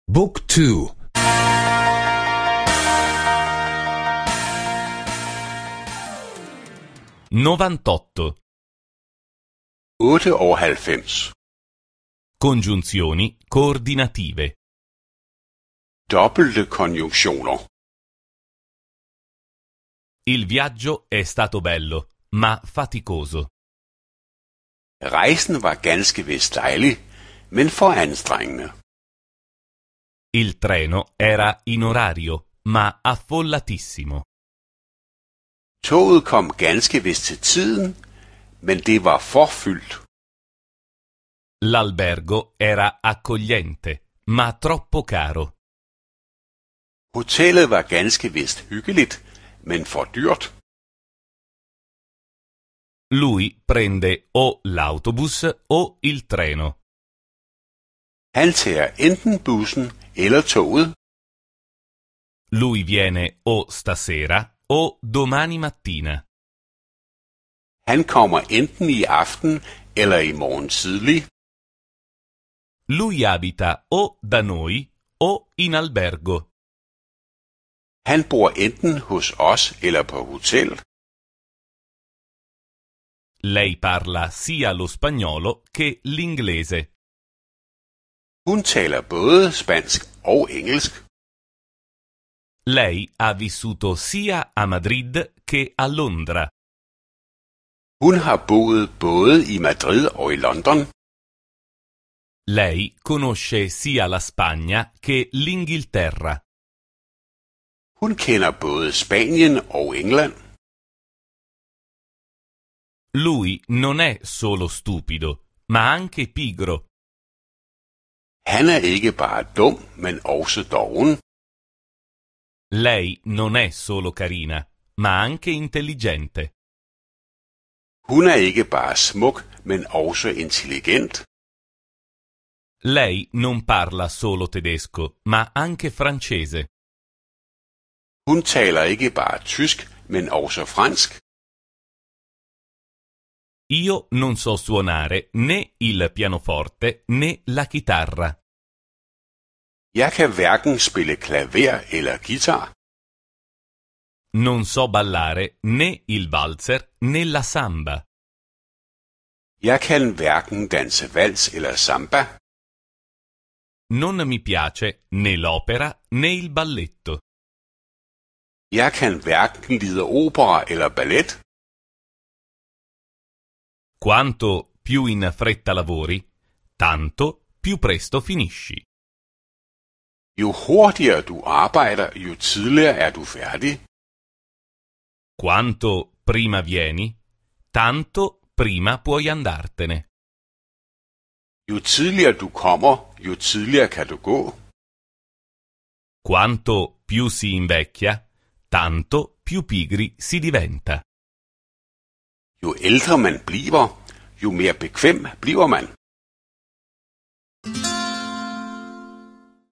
Book 2. 98. 98. Congiunzioni coordinative. Dobbelte konjunktioner. Il viaggio è stato bello, ma faticoso. Rejsen var ganske vist dejlig, men for anstrengende. Il treno era in orario, ma affollatissimo. Toget kom ganske vist til tiden, men det var for fyldt. L'albergo era accogliente, ma troppo caro. Hotellet var ganske vist hyggeligt, men for dyrt. Lui prende o l'autobus o il treno. Han tager enten bussen eller toget. Lui viene o stasera o domani mattina. Han kommer enten i aften eller i morgen tidlig. Lui abita o da noi o in albergo. Han bor enten hos os eller på hotel. Lei parla sia lo spagnolo che l'inglese. Hun taler både spansk og engelsk. Lei ha vissuto sia a Madrid che a Londra. Hun har boet både i Madrid og i London. Lei conosce sia la Spagna che l'Inghilterra. Hun kender både Spanien og England. Lui non è solo stupido, ma anche pigro. Han er ikke bare dum, men også doven. Lei non è solo carina, ma anche intelligente. Hun er ikke bare smuk, men også intelligent. Lei non parla solo tedesco, ma anche francese. Hun taler ikke bare tysk, men også fransk. Io non so suonare né il pianoforte né la chitarra. Jeg kan hverken spille klaver eller guitar. Non so ballare né il valzer né la samba. Jeg kan hverken danse vals eller samba. Non mi piace né l'opera né il balletto. Jeg kan hverken lide opera eller ballet. Quanto più in fretta lavori, tanto più presto finisci. Jo hurtigere du arbejder, jo tidligere er du færdig. Quanto prima vieni, tanto prima puoi andartene. Jo tidligere du kommer, jo tidligere kan du gå. Quanto più si invecchia, tanto più pigri si diventa. Jo ældre man bliver, jo mere bekvem bliver man.